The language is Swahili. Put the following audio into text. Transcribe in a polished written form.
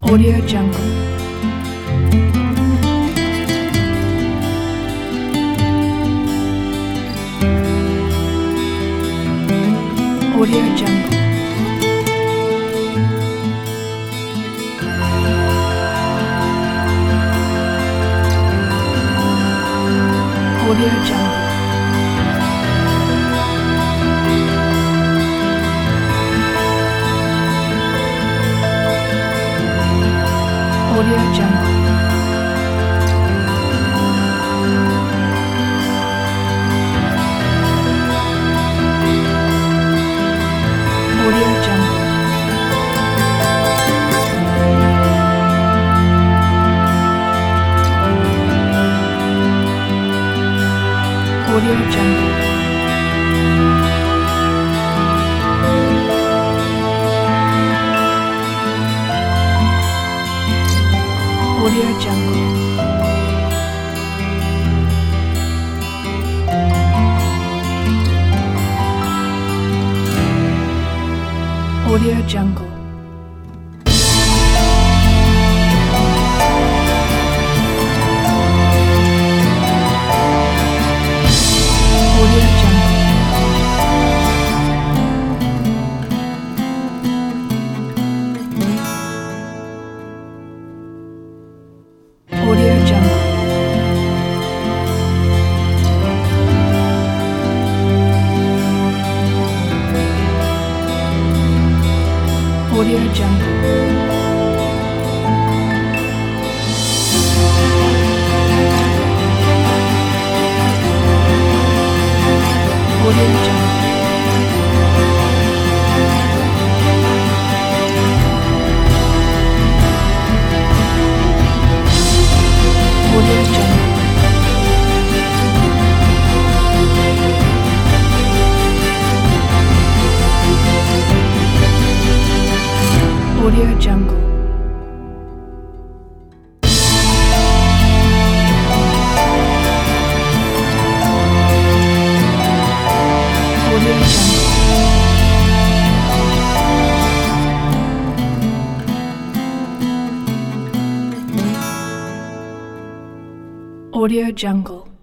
Audio Jungle. Audio Jungle. Audio Jungle. Audio Jungle. Audio Jungle. Audio Jungle. Audio Jungle. Audio Jungle. Audio Jungle. Audio Jungle. Audio Jungle. Audio Jungle. Audio Jungle. Audio Jungle. Audio Jungle. Audio Jungle.